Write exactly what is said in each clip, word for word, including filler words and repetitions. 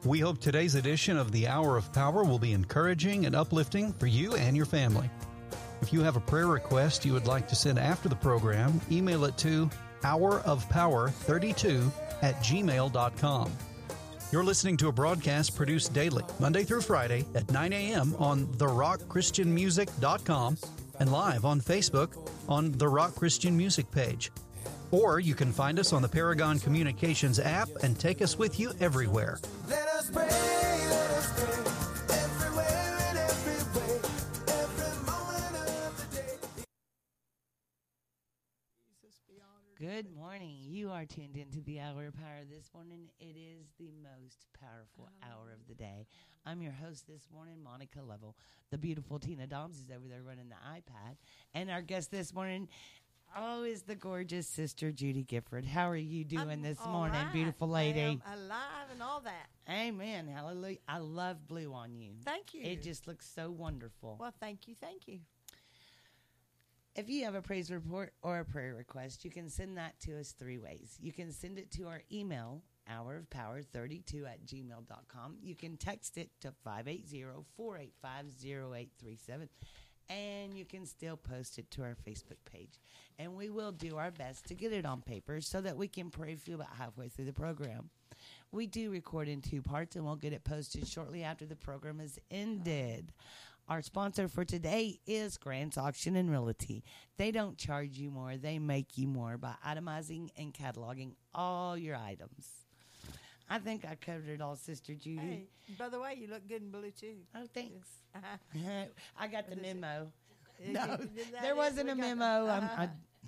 We hope today's edition of the Hour of Power will be encouraging and uplifting for you and your family. If you have a prayer request you would like to send after the program, email it to hour of power thirty-two at gmail dot com. You're listening to a broadcast produced daily, Monday through Friday at nine a.m. on the rock christian music dot com and live on Facebook on the Rock Christian Music page. Or you can find us on the Paragon Communications app and take us with you everywhere. Let us pray, let us pray, everywhere and every way, every moment of the day. Good morning. You are tuned into the Hour of Power this morning. It is the most powerful hour of the day. I'm your host this morning, Monica Lovell. The beautiful Tina Doms is over there running the iPad. And our guest this morning, oh, is the gorgeous Sister Judy Gifford. How are you doing I'm this all morning, right. beautiful lady? I am alive and all that. Amen. Hallelujah. I love blue on you. Thank you. It just looks so wonderful. Well, thank you, thank you. If you have a praise report or a prayer request, you can send that to us three ways. You can send it to our email, hour of power thirty-two at gmail dot com. You can text it to five eight zero, four eight five, zero eight three seven. And you can still post it to our Facebook page. And we will do our best to get it on paper so that we can pray for you about halfway through the program. We do record in two parts, and we'll get it posted shortly after the program is ended. Our sponsor for today is Grant's Auction and Realty. They don't charge you more. They make you more by itemizing and cataloging all your items. I think I covered it all, Sister Judy. Hey, by the way, you look good in blue, too. Oh, thanks. Uh-huh. I got the memo. Is No, it- is that there it? wasn't We a got the- memo. I'm, Uh-huh.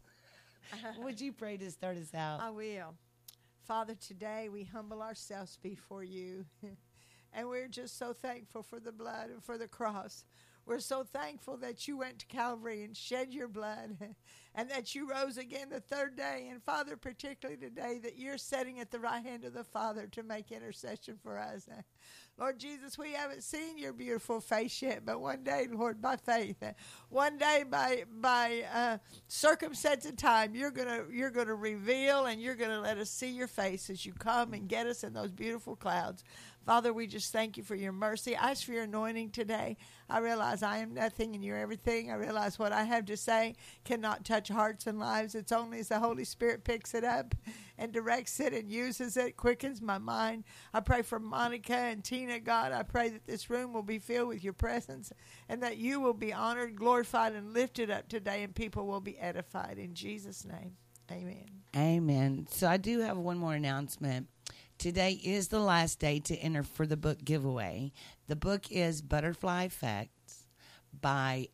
I, would you pray to start us out? I will. Father, today we humble ourselves before you. And we're just so thankful for the blood and for the cross. We're so thankful that you went to Calvary and shed your blood and that you rose again the third day. And Father, particularly today, that you're sitting at the right hand of the Father to make intercession for us. Lord Jesus, we haven't seen your beautiful face yet, but one day, Lord, by faith, one day by by uh, circumstance and time, you're gonna you're gonna reveal and you're gonna let us see your face as you come and get us in those beautiful clouds. Father, we just thank you for your mercy. I ask for your anointing today. I realize I am nothing and you're everything. I realize what I have to say cannot touch hearts and lives. It's only as the Holy Spirit picks it up and directs it and uses it, quickens my mind. I pray for Monica and Tina, God. I pray that this room will be filled with your presence and that you will be honored, glorified, and lifted up today, and people will be edified. In Jesus' name, amen. Amen. So I do have one more announcement. Today is the last day to enter for the book giveaway. The book is Butterfly Effects by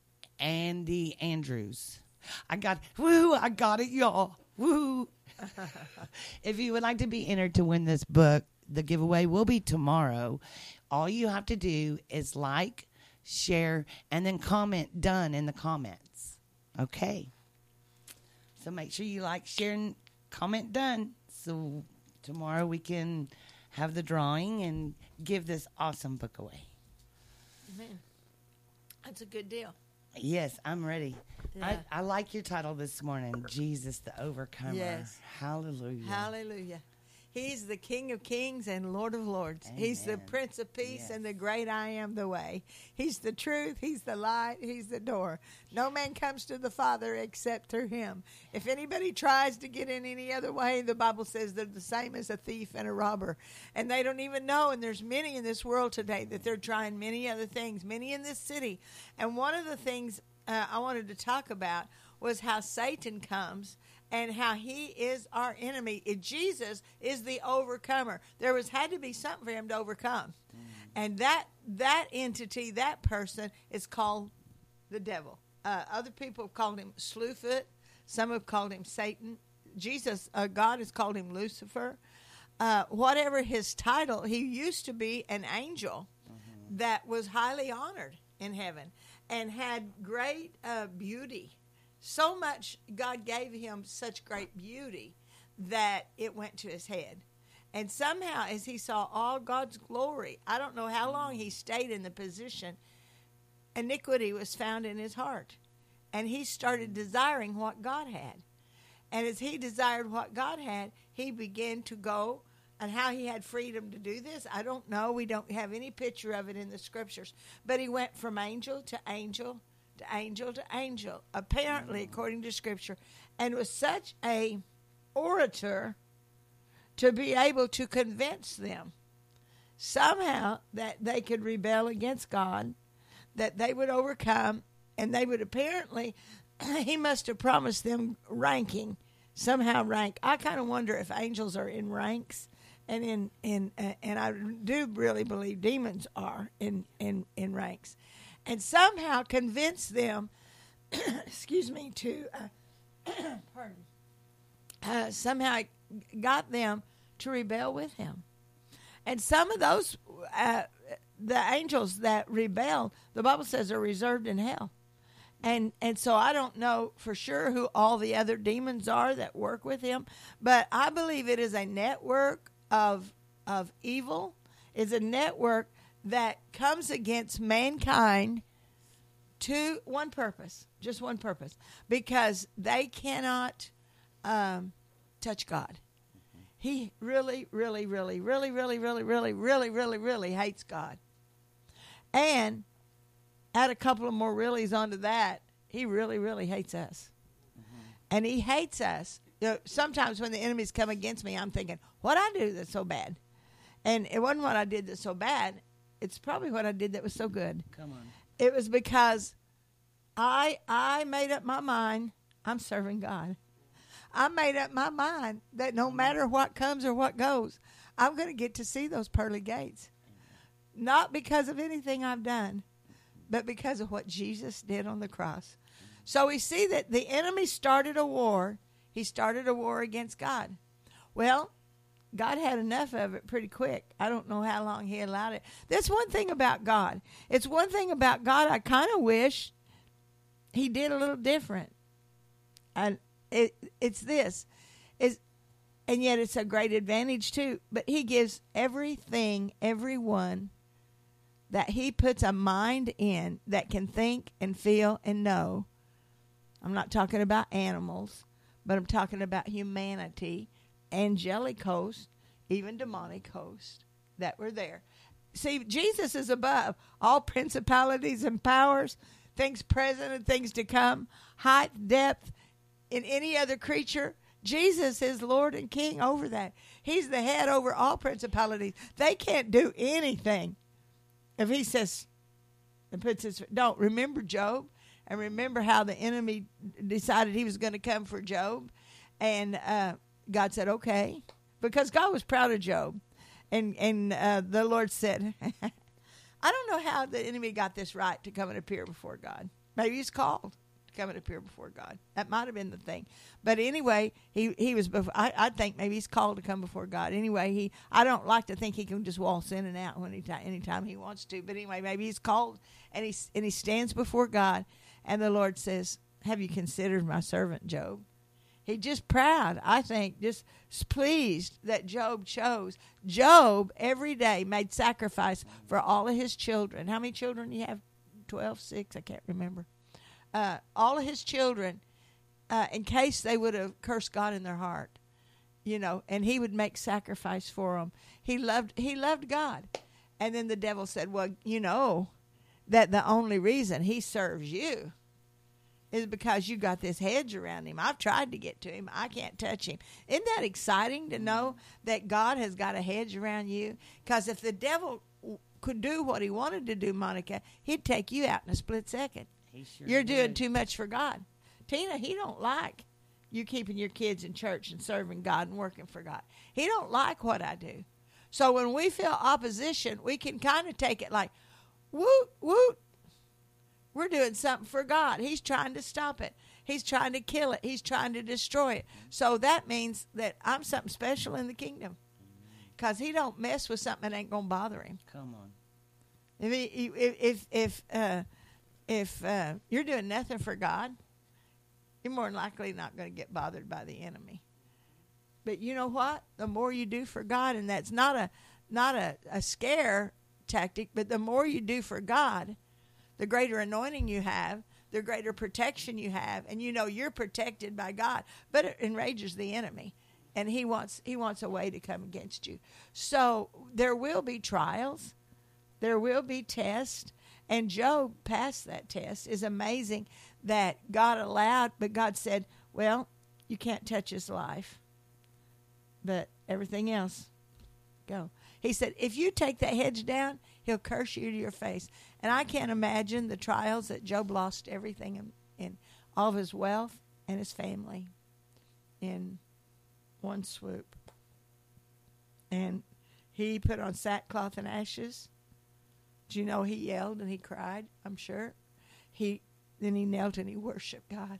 Andy Andrews. I got, woo, I got it, y'all. Woo. If you would like to be entered to win this book, the giveaway will be tomorrow. All you have to do is like, share, and then comment done in the comments. Okay. So make sure you like, share, and comment done. So tomorrow we can have the drawing and give this awesome book away. Amen. That's a good deal. Yes, I'm ready. Yeah. I, I like your title this morning, Jesus the Overcomer. Yes. Hallelujah. Hallelujah. He's the King of Kings and Lord of Lords. Amen. He's the Prince of Peace Yes. and the great I am the way. He's the truth. He's the light. He's the door. No man comes to the Father except through him. If anybody tries to get in any other way, the Bible says they're the same as a thief and a robber. And they don't even know, and there's many in this world today that they're trying many other things, many in this city. And one of the things uh, I wanted to talk about was how Satan comes and how he is our enemy. Jesus is the overcomer. There was had to be something for him to overcome. Mm. And that that entity, that person, is called the devil. Uh, other people have called him Slewfoot. Some have called him Satan. Jesus, uh, God has called him Lucifer. Uh, whatever his title, he used to be an angel mm-hmm. that was highly honored in heaven and had great uh, beauty. So much, God gave him such great beauty that it went to his head. And somehow, as he saw all God's glory, I don't know how long he stayed in the position, iniquity was found in his heart. And he started desiring what God had. And as he desired what God had, he began to go And how he had freedom to do this, I don't know. We don't have any picture of it in the scriptures. But he went from angel to angel to angel to angel, apparently, according to scripture, and was such a orator to be able to convince them somehow that they could rebel against God, that they would overcome, and they would apparently, he must have promised them ranking, somehow rank. I kind of wonder if angels are in ranks, and in in uh, and I do really believe demons are in in in ranks, and somehow convince them, excuse me, to uh, pardon, uh, somehow got them to rebel with him. And some of those, uh, the angels that rebel, the Bible says are reserved in hell. And and so I don't know for sure who all the other demons are that work with him, but I believe it is a network of of evil. It's a network that comes against mankind to one purpose, just one purpose, because they cannot um, touch God. He really, really, really, really, really, really, really, really, really, really hates God. And add a couple of more reallys onto that, he really, really hates us. Mm-hmm. And he hates us. You know, sometimes when the enemies come against me, I'm thinking, what I do that's so bad? And it wasn't what I did that's so bad. It's probably what I did that was so good. Come on. It was because I I made up my mind I'm serving God. I made up my mind that no matter what comes or what goes, I'm going to get to see those pearly gates. Not because of anything I've done, but because of what Jesus did on the cross. So we see that the enemy started a war. He started a war against God. Well, God had enough of it pretty quick. I don't know how long he allowed it. That's one thing about God. It's one thing about God I kind of wish he did a little different. And it, it's this. It's, and yet it's a great advantage too. But he gives everything, everyone that he puts a mind in that can think and feel and know. I'm not talking about animals, but I'm talking about humanity, angelic host, even demonic host that were there. See, Jesus is above all principalities and powers, things present and things to come, height, depth, in any other creature. Jesus is Lord and King over that. He's the head over all principalities. They can't do anything if he says and puts his, don't remember Job, and remember how the enemy decided he was going to come for Job, and uh, God said okay, because God was proud of Job, and and uh, the Lord said, I don't know how the enemy got this right to come and appear before God. Maybe he's called to come and appear before God. That might have been the thing. But anyway, he, he was before, I, I think maybe he's called to come before God. Anyway, he I don't like to think he can just waltz in and out when he, anytime he wants to. But anyway, maybe he's called, and he, and he stands before God, and the Lord says, have you considered my servant Job? He's just proud, I think, just pleased that Job chose. Job every day made sacrifice for all of his children. How many children do you have? Twelve, six, I can't remember. Uh, all of his children, uh, in case they would have cursed God in their heart, you know, and he would make sacrifice for them. He loved, he loved God. And then the devil said, well, you know, that the only reason he serves you is because you got this hedge around him. I've tried to get to him. I can't touch him. Isn't that exciting to know that God has got a hedge around you? Because if the devil could do what he wanted to do, Monica, he'd take you out in a split second. He sure You're doing would. too much for God. Tina, he don't like you keeping your kids in church and serving God and working for God. He don't like what I do. So when we feel opposition, we can kind of take it like, woot, woot. We're doing something for God. He's trying to stop it. He's trying to kill it. He's trying to destroy it. So that means that I'm something special in the kingdom, because he don't mess with something that ain't going to bother him. Come on. If he, if if if, uh, if uh, you're doing nothing for God, you're more than likely not going to get bothered by the enemy. But you know what? The more you do for God, and that's not a not a, a scare tactic, but the more you do for God, the greater anointing you have, the greater protection you have, and you know you're protected by God. But it enrages the enemy. and he wants he wants a way to come against you. So there will be trials, there will be tests, and Job passed that test. It's amazing that God allowed, but God said, well, you can't touch his life, but everything else, go. He said, if you take that hedge down, he'll curse you to your face. And I can't imagine the trials that Job lost everything in, in all of his wealth and his family in one swoop. And he put on sackcloth and ashes. Do you know he yelled and he cried? I'm sure. He then he knelt and he worshiped God.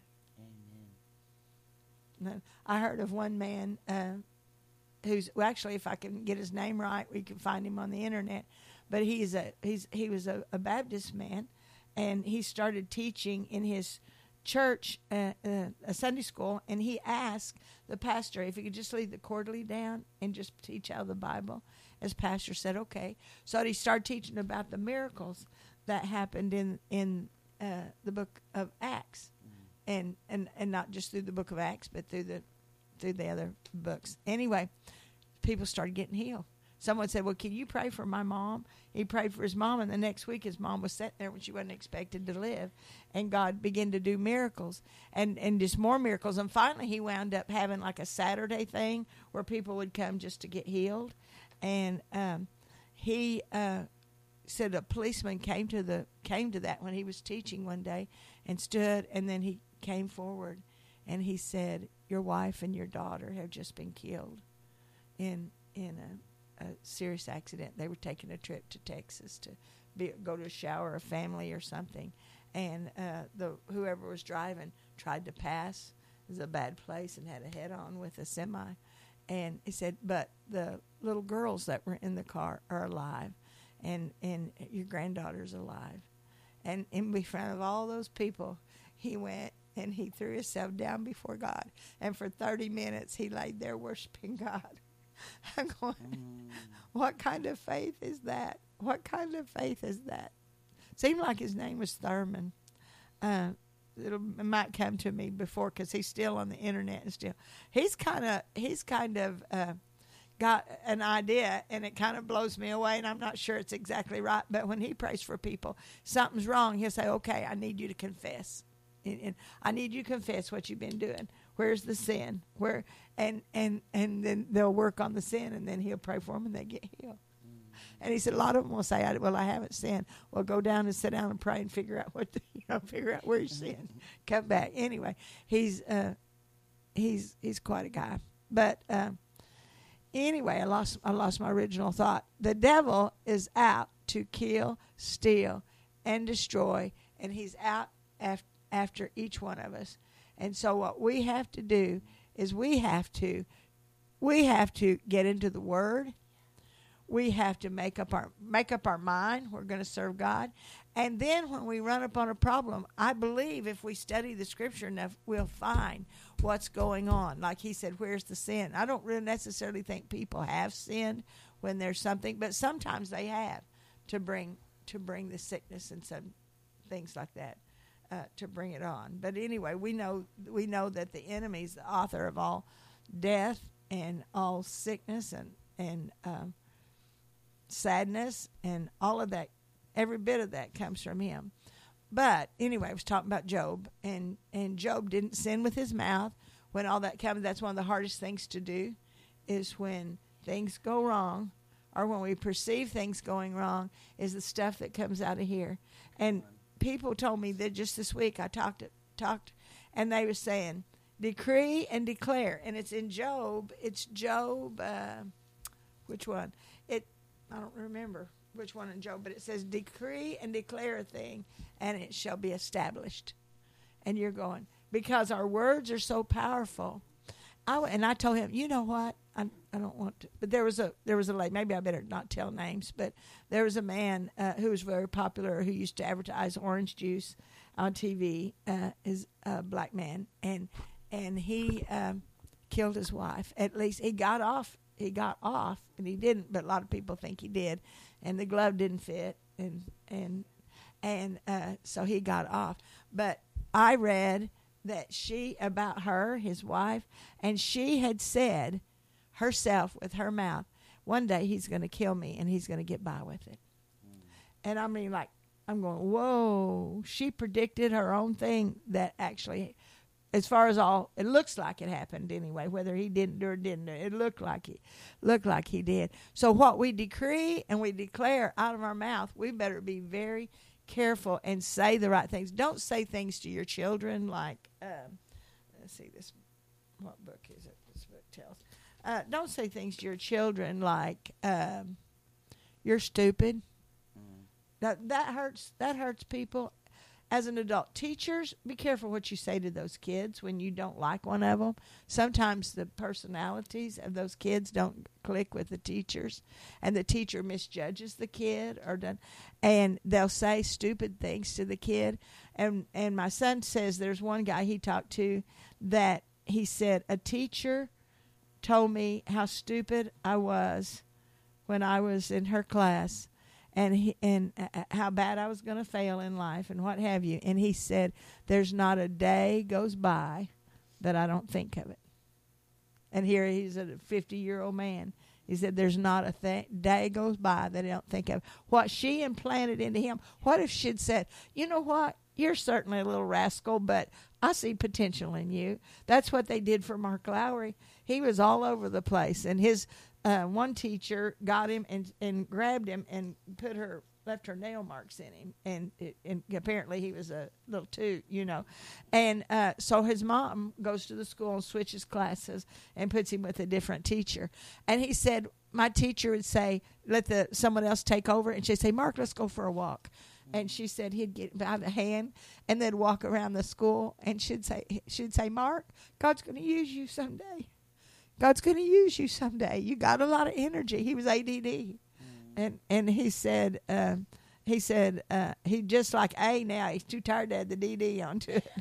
Amen. I heard of one man uh, who's well, actually, if I can get his name right, we can find him on the internet. But he's a he's he was a, a Baptist man, and he started teaching in his church, uh, uh, a Sunday school, and he asked the pastor if he could just leave the quarterly down and just teach out of the Bible. As pastor said, okay. So he started teaching about the miracles that happened in in uh, the book of Acts, mm-hmm. and, and and not just through the book of Acts, but through the through the other books. Anyway, people started getting healed. Someone said, well, can you pray for my mom? He prayed for his mom, and the next week his mom was sitting there when she wasn't expected to live. And God began to do miracles and, and just more miracles. And finally he wound up having like a Saturday thing where people would come just to get healed. And um, he uh, said a policeman came to the came to that when he was teaching one day and stood, and then he came forward and he said, your wife and your daughter have just been killed in in a a serious accident. They were taking a trip to Texas to be, go to a shower of family or something, and uh, the whoever was driving tried to pass. It was a bad place and had a head-on with a semi. And he said, but the little girls that were in the car are alive, and, and your granddaughter's alive. And in front of all those people, he went and he threw himself down before God. And for thirty minutes, he laid there worshiping God. I'm going, mm. What kind of faith is that? What kind of faith is that? Seemed like his name was Thurman. Uh, it'll, it might come to me before because he's still on the internet and still. He's kind of he's kind of uh, got an idea, and it kind of blows me away, and I'm not sure it's exactly right. But when he prays for people, something's wrong, he'll say, okay, I need you to confess. And, and I need you to confess what you've been doing. Where's the sin? Where and and and then they'll work on the sin, and then he'll pray for them, and they get healed. Mm-hmm. And he said a lot of them will say, "Well, I haven't sinned." Well, go down and sit down and pray and figure out what the, you know, figure out where you sinned. Come back. Anyway, he's uh, he's he's quite a guy. But uh, anyway, I lost I lost my original thought. The devil is out to kill, steal, and destroy, and he's out after. after each one of us. And so what we have to do is we have to we have to get into the Word. We have to make up our make up our mind we're going to serve God. And then when we run upon a problem, I believe if we study the Scripture enough, we'll find what's going on. Like he said, where's the sin? I don't really necessarily think people have sinned when there's something, but sometimes they have to bring to bring the sickness and some things like that. Uh, to bring it on. But anyway, we know we know that the enemy is the author of all death and all sickness and, and um, sadness and all of that. Every bit of that comes from him. But anyway, I was talking about Job, and, and Job didn't sin with his mouth. When all that comes, that's one of the hardest things to do, is when things go wrong, or when we perceive things going wrong, is the stuff that comes out of here. And people told me that just this week I talked, talked, and they were saying, decree and declare. And it's in Job. It's Job, uh, which one? It I don't remember which one in Job, but it says, decree and declare a thing, and it shall be established. And you're going, because our words are so powerful. I, and I told him, you know what? I, I don't want to. But there was a there was a lady. Maybe I better not tell names. But there was a man uh, who was very popular who used to advertise orange juice on T V. Uh, is a black man, and and he um, killed his wife. At least he got off. He got off, and he didn't. But a lot of people think he did. And the glove didn't fit, and and and uh, so he got off. But I read that she, about her, his wife, and she had said herself with her mouth, one day he's going to kill me and he's going to get by with it. Mm. And I mean, like, I'm going, whoa. She predicted her own thing that actually, as far as all, it looks like it happened anyway, whether he didn't or didn't. It looked like he, looked like he did. So what we decree and we declare out of our mouth, we better be very careful and say the right things. Don't say things to your children like, um, let's see, this, what book is it? This book tells. Uh, don't say things to your children like, um, you're stupid. Mm. That, that hurts, that hurts people. As an adult, teachers, be careful what you say to those kids when you don't like one of them. Sometimes the personalities of those kids don't click with the teachers, and the teacher misjudges the kid, or done, and they'll say stupid things to the kid. And and my son says there's one guy he talked to that he said a teacher told me how stupid I was when I was in her class. And he, and uh, how bad I was going to fail in life and what have you. And he said, there's not a day goes by that I don't think of it. And here he's a fifty-year-old man. He said, there's not a th- day goes by that I don't think of. What she implanted into him, what if she'd said, you know what, you're certainly a little rascal, but I see potential in you. That's what they did for Mark Lowry. He was all over the place. And his Uh, one teacher got him and, and grabbed him and put her, left her nail marks in him. And, it, and apparently he was a little toot, you know. And uh, so his mom goes to the school and switches classes and puts him with a different teacher. And he said, my teacher would say, let the someone else take over. And she'd say, Mark, let's go for a walk. And she said he'd get by the hand and they'd walk around the school. And she'd say, she'd say, Mark, God's going to use you someday. God's going to use you someday. You got a lot of energy. He was A D D. Mm. And and he said, uh, he said, uh, he just like A now. He's too tired to add the D D onto it.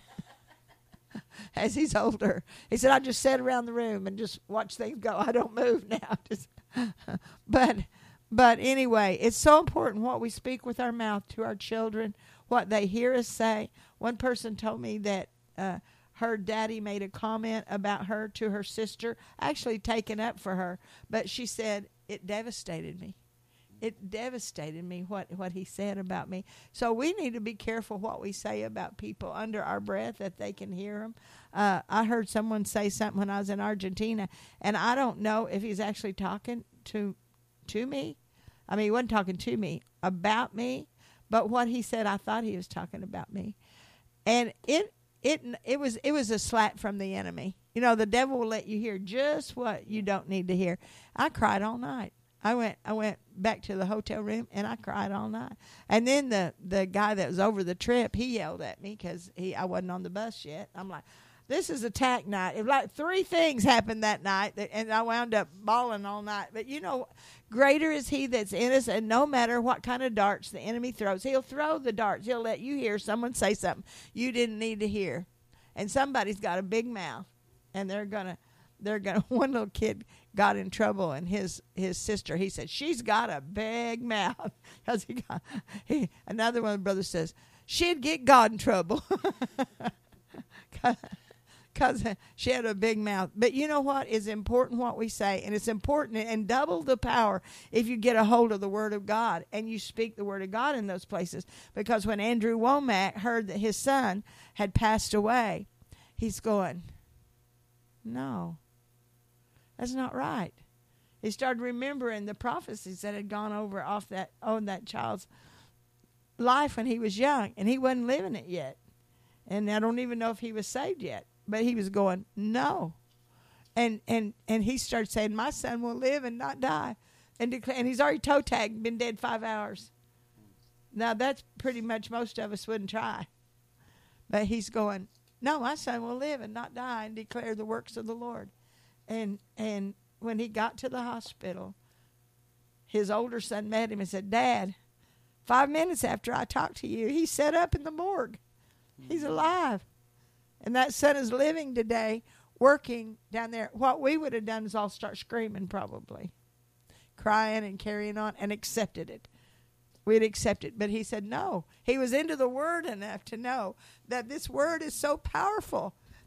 As he's older. He said, I just sit around the room and just watch things go. I don't move now. Just but, but anyway, it's so important what we speak with our mouth to our children, what they hear us say. One person told me that, uh, her daddy made a comment about her to her sister, actually taken up for her. But she said, it devastated me. It devastated me what, what he said about me. So we need to be careful what we say about people under our breath that they can hear them. Uh, I heard someone say something when I was in Argentina, and I don't know if he's actually talking to to me. I mean, he wasn't talking to me, about me. But what he said, I thought he was talking about me. And it... It it was it was a slap from the enemy. You know, the devil will let you hear just what you don't need to hear. I cried all night. I went I went back to the hotel room and I cried all night. And then the, the guy that was over the trip, he yelled at me because he I wasn't on the bus yet. I'm like, this is attack night. It was like three things happened that night, that, and I wound up bawling all night. But you know, greater is he that's in us, and no matter what kind of darts the enemy throws, he'll throw the darts. He'll let you hear someone say something you didn't need to hear. And somebody's got a big mouth, and they're gonna, they're gonna. One little kid got in trouble, and his his sister, he said, she's got a big mouth, because he got. He, another one of the brothers says, she'd get God in trouble, because she had a big mouth. But you know what? It's important what we say, and it's important, and double the power if you get a hold of the Word of God and you speak the Word of God in those places. Because when Andrew Womack heard that his son had passed away, he's going, no, that's not right. He started remembering the prophecies that had gone over off that on that child's life when he was young, and he wasn't living it yet. And I don't even know if he was saved yet. But he was going, no. And and and he started saying, my son will live and not die. And, declare, and he's already toe tagged, been dead five hours. Now, that's pretty much most of us wouldn't try. But he's going, no, my son will live and not die and declare the works of the Lord. And and when he got to the hospital, his older son met him and said, Dad, five minutes after I talked to you, he set up in the morgue. He's alive. And that son is living today, working down there. What we would have done is all start screaming probably, crying and carrying on, and accepted it. We'd accept it. But he said no. He was into the Word enough to know that this Word is so powerful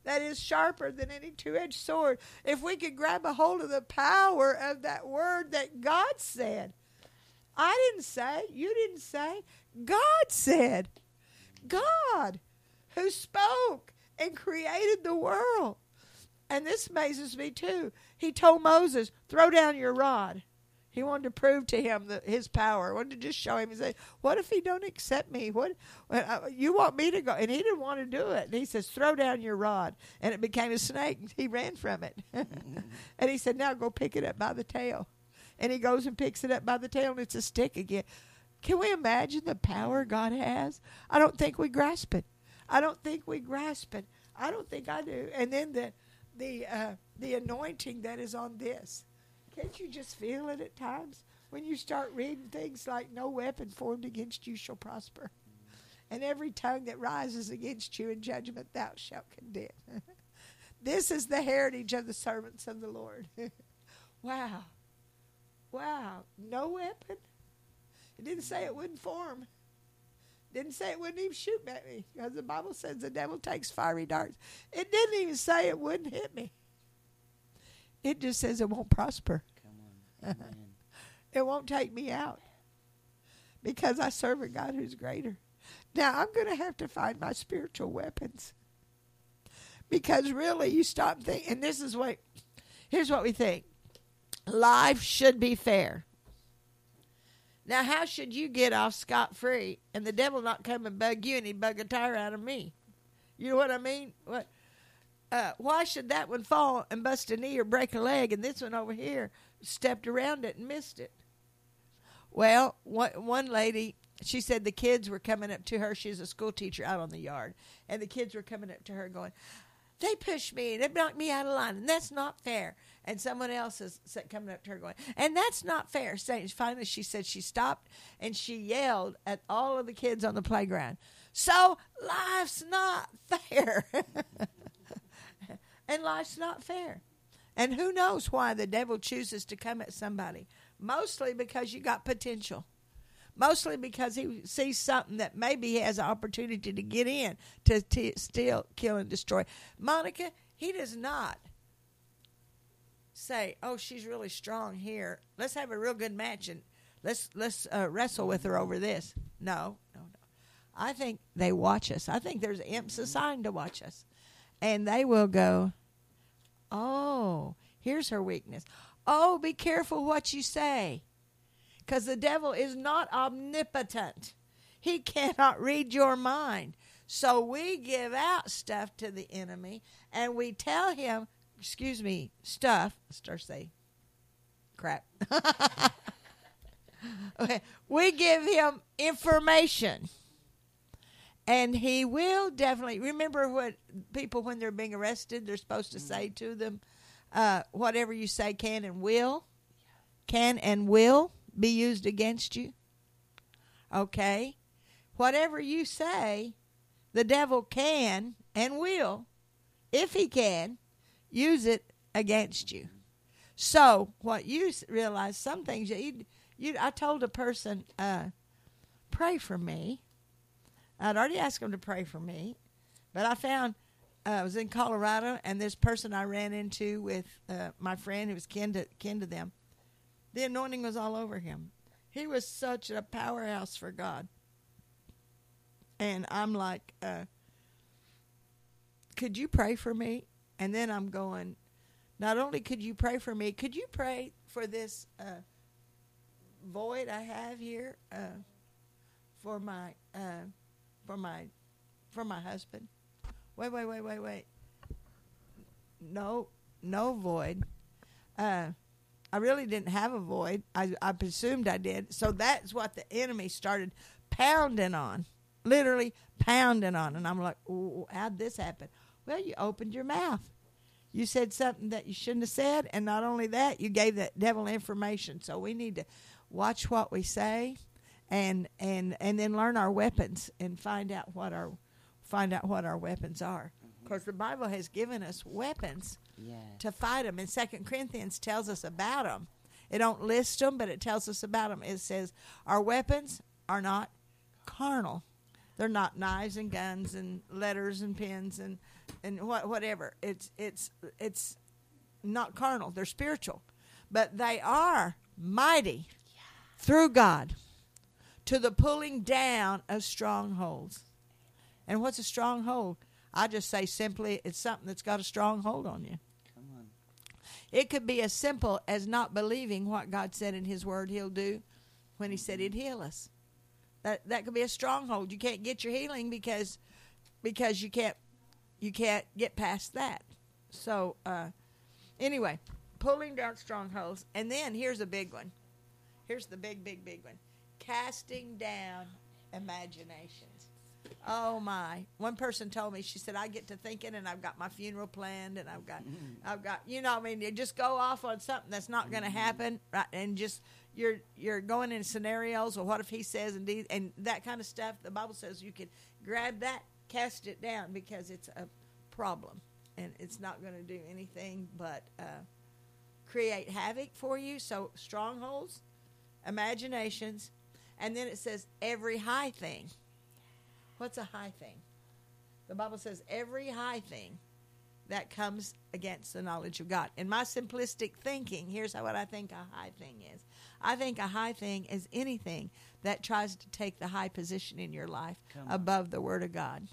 that is sharper than any two-edged sword. If we could grab a hold of the power of that word that God said. I didn't say, you didn't say, God said. God, who spoke and created the world. And this amazes me too. He told Moses, throw down your rod. He wanted to prove to him the, his power. He wanted to just show him. He said, what if he don't accept me? What uh, you want me to go? And he didn't want to do it. And he says, throw down your rod. And it became a snake. He ran from it. And he said, now go pick it up by the tail. And he goes and picks it up by the tail, and it's a stick again. Can we imagine the power God has? I don't think we grasp it. I don't think we grasp it. I don't think I do. And then the the uh, the anointing that is on this. Can't you just feel it at times when you start reading things like no weapon formed against you shall prosper, and every tongue that rises against you in judgment thou shalt condemn. This is the heritage of the servants of the Lord. Wow. Wow. No weapon. It didn't say it wouldn't form. Didn't say it wouldn't even shoot at me, because the Bible says the devil takes fiery darts. It didn't even say it wouldn't hit me. It just says it won't prosper. Come on. Amen. It won't take me out, because I serve a God who's greater. Now, I'm going to have to find my spiritual weapons, because really you stop and think, and this is what, here's what we think. Life should be fair. Now, how should you get off scot-free and the devil not come and bug you and he bug a tire out of me? You know what I mean? What? Uh, why should that one fall and bust a knee or break a leg, and this one over here stepped around it and missed it? Well, one, one lady, she said the kids were coming up to her. She's a school teacher out on the yard. And the kids were coming up to her going, they pushed me and they knocked me out of line, and that's not fair. And someone else is coming up to her going, and that's not fair. So finally, she said she stopped and she yelled at all of the kids on the playground, so life's not fair. And life's not fair. And who knows why the devil chooses to come at somebody. Mostly because you got potential. Mostly because he sees something that maybe he has an opportunity to get in to t- steal, kill, and destroy. Monica, he does not say, oh, she's really strong here. Let's have a real good match and let's let's uh, wrestle with her over this. No, no, no. I think they watch us. I think there's imps assigned to watch us. And they will go, oh, here's her weakness. Oh, be careful what you say. Because the devil is not omnipotent. He cannot read your mind. So we give out stuff to the enemy, and we tell him, excuse me, stuff. Start say, crap. Okay. We give him information. And he will definitely, remember what people, when they're being arrested, they're supposed to say to them, uh, whatever you say can and will, can and will be used against you. Okay? Whatever you say, the devil can and will, if he can, use it against you. So, what you realize, some things, you, you, I told a person, uh, pray for me. I'd already asked him to pray for me, but I found, uh, I was in Colorado, and this person I ran into with uh, my friend who was kin to, kin to them, the anointing was all over him. He was such a powerhouse for God. And I'm like, uh, could you pray for me? And then I'm going, not only could you pray for me, could you pray for this uh, void I have here uh, for my uh, for my for my husband? Wait, wait, wait, wait, wait. No, no void. Uh, I really didn't have a void. I, I presumed I did. So that's what the enemy started pounding on, literally pounding on. And I'm like, how'd this happen? Well, you opened your mouth. You said something that you shouldn't have said, and not only that, you gave the devil information. So we need to watch what we say, and and and then learn our weapons and find out what our find out what our weapons are. Because the Bible has given us weapons Yes. to fight them. And Second Corinthians tells us about them. It don't list them, but it tells us about them. It says our weapons are not carnal. They're not knives and guns and letters and pens and and what whatever. It's it's it's not carnal. They're spiritual, but they are mighty through God to the pulling down of strongholds. And what's a stronghold? I just say simply, it's something that's got a stronghold on you. Come on. It could be as simple as not believing what God said in His Word He'll do when He said He'd heal us. That that could be a stronghold. You can't get your healing because because you can't you can't get past that. So uh, anyway, pulling down strongholds, and then here's a big one. Here's the big, big, big one: casting down imaginations. Oh my! One person told me, she said, "I get to thinking, and I've got my funeral planned, and I've got, mm-hmm. I've got, you know, I mean, you just go off on something that's not going to mm-hmm. happen, right? And just you're you're going in scenarios, or what if he says and de- and that kind of stuff. The Bible says you can grab that, cast it down, because it's a problem, and it's not going to do anything but uh, create havoc for you. So strongholds, imaginations, and then it says every high thing. What's a high thing? The Bible says every high thing that comes against the knowledge of God. In my simplistic thinking, here's how, what I think a high thing is. I think a high thing is anything that tries to take the high position in your life above the Word of God.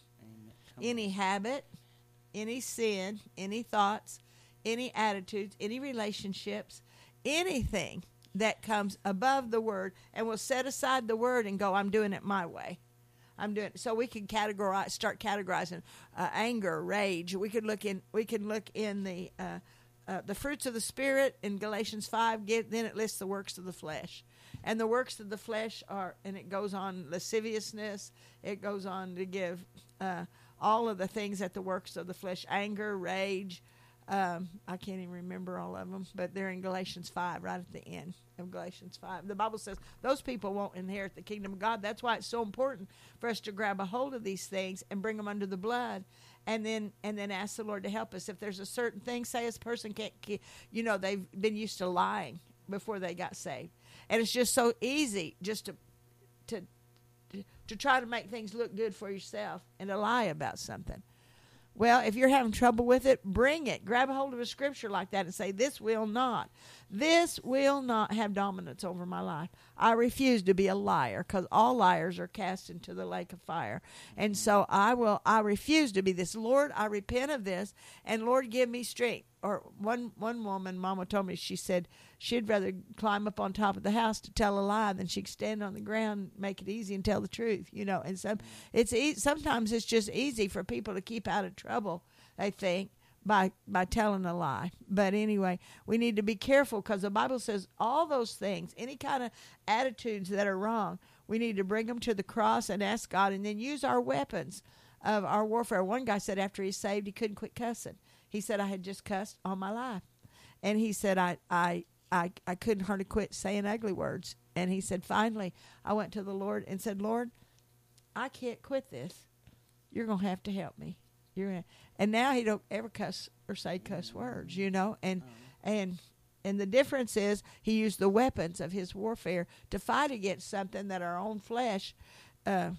Any on. habit, any sin, any thoughts, any attitudes, any relationships, anything that comes above the Word and will set aside the Word and go, I'm doing it my way. I'm doing so. We can categorize, start categorizing uh, anger, rage. We could look in. We can look in the uh, uh, the fruits of the Spirit in Galatians five. Get, then it lists the works of the flesh, and the works of the flesh are, and it goes on lasciviousness. It goes on to give uh, all of the things that the works of the flesh: anger, rage. Um, I can't even remember all of them, but they're in Galatians five, right at the end of Galatians five. The Bible says those people won't inherit the kingdom of God. That's why it's so important for us to grab a hold of these things and bring them under the blood, and then and then ask the Lord to help us. If there's a certain thing, say this person can't, you know, they've been used to lying before they got saved, and it's just so easy just to to to try to make things look good for yourself and to lie about something. Well, if you're having trouble with it, bring it. Grab a hold of a scripture like that and say, this will not. This will not have dominance over my life. I refuse to be a liar, because all liars are cast into the lake of fire. And so I will. I refuse to be this. Lord, I repent of this, and Lord, give me strength. Or one, one woman, Mama told me, she said she'd rather climb up on top of the house to tell a lie than she could stand on the ground, make it easy, and tell the truth. You know, and some it's e- sometimes it's just easy for people to keep out of trouble, they think, by by telling a lie. But anyway, we need to be careful, because the Bible says all those things, any kind of attitudes that are wrong, we need to bring them to the cross and ask God, and then use our weapons of our warfare. One guy said after he's saved, he couldn't quit cussing. He said, I had just cussed all my life. And he said, I, I, I, I couldn't hardly quit saying ugly words. And he said, finally, I went to the Lord and said, Lord, I can't quit this. You're going to have to help me. You're gonna, and now he don't ever cuss or say cuss words, you know. And and and the difference is he used the weapons of his warfare to fight against something that our own flesh uh,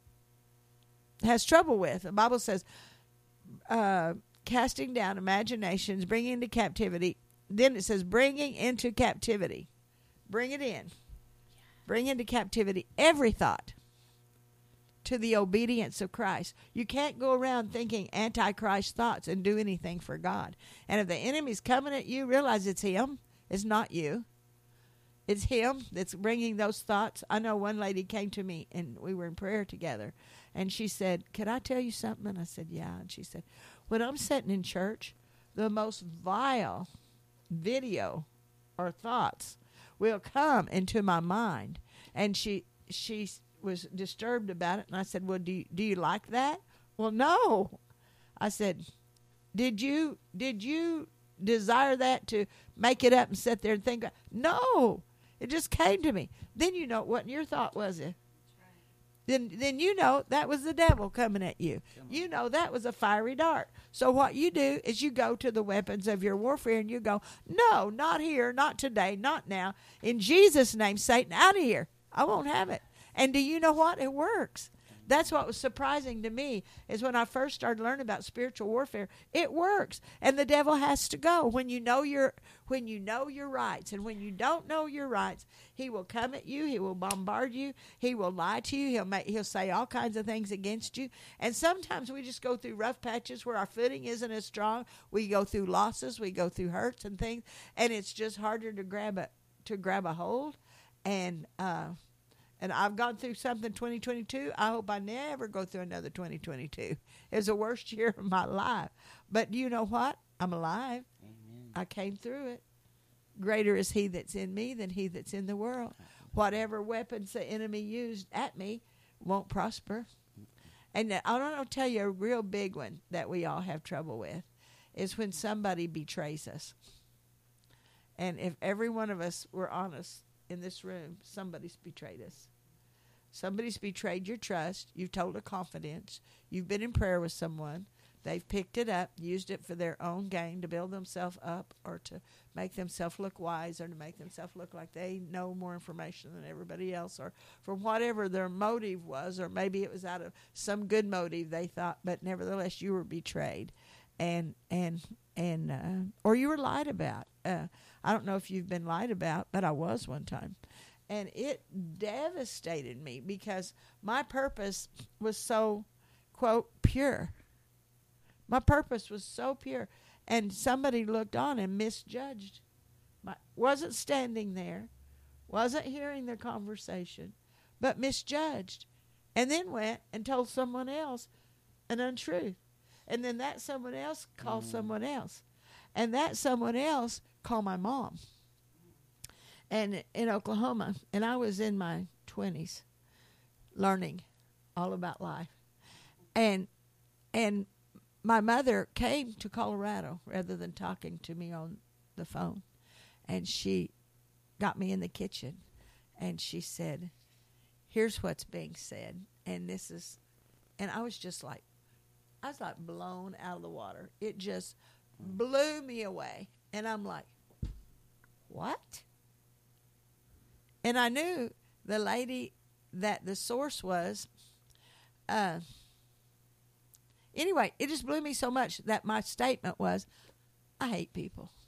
has trouble with. The Bible says, uh, casting down imaginations, bringing into captivity. Then it says bringing into captivity. Bring it in. Bring into captivity every thought to the obedience of Christ. You can't go around thinking antichrist thoughts and do anything for God. And if the enemy's coming at you, realize it's him. It's not you. It's him that's bringing those thoughts. I know one lady came to me, and we were in prayer together, and she said, could I tell you something? And I said, yeah. And she said, when I'm sitting in church, the most vile video or thoughts will come into my mind. And she she was disturbed about it. And I said, well, do you, do you like that? Well, no. I said, did you did you desire that to make it up and sit there and think? No. It just came to me. Then you know what your thought was it. Then then you know that was the devil coming at you. You know that was a fiery dart. So what you do is you go to the weapons of your warfare and you go, no, not here, not today, not now. In Jesus' name, Satan, out of here. I won't have it. And do you know what? It works. That's what was surprising to me is when I first started learning about spiritual warfare, it works. And the devil has to go. When you know your when you know your rights, and when you don't know your rights, he will come at you, he will bombard you, he will lie to you, he'll make he'll say all kinds of things against you. And sometimes we just go through rough patches where our footing isn't as strong. We go through losses, we go through hurts and things, and it's just harder to grab a to grab a hold. And uh And I've gone through something twenty twenty-two. I hope I never go through another twenty twenty-two. It was the worst year of my life. But you know what? I'm alive. Amen. I came through it. Greater is he that's in me than he that's in the world. Whatever weapons the enemy used at me won't prosper. And I want to tell you a real big one that we all have trouble with is when somebody betrays us. And if every one of us were honest in this room, somebody's betrayed us. Somebody's betrayed your trust. You've told a confidence. You've been in prayer with someone. They've picked it up, used it for their own gain to build themselves up or to make themselves look wise or to make themselves look like they know more information than everybody else, or for whatever their motive was, or maybe it was out of some good motive they thought, but nevertheless you were betrayed. And, and, and, uh, or you were lied about. Uh, I don't know if you've been lied about, but I was one time. And it devastated me because my purpose was so, quote, pure. My purpose was so pure. And somebody looked on and misjudged. My, wasn't standing there, wasn't hearing the conversation, but misjudged. And then went and told someone else an untruth. And then that someone else called mm. someone else. And that someone else called my mom. And in Oklahoma. And I was in my twenties learning all about life. And and my mother came to Colorado rather than talking to me on the phone. And she got me in the kitchen. And she said, here's what's being said. And this is, and I was just like, I was like blown out of the water. It just blew me away. And I'm like, what? And I knew the lady that the source was. Uh, anyway, it just blew me so much that my statement was, I hate people.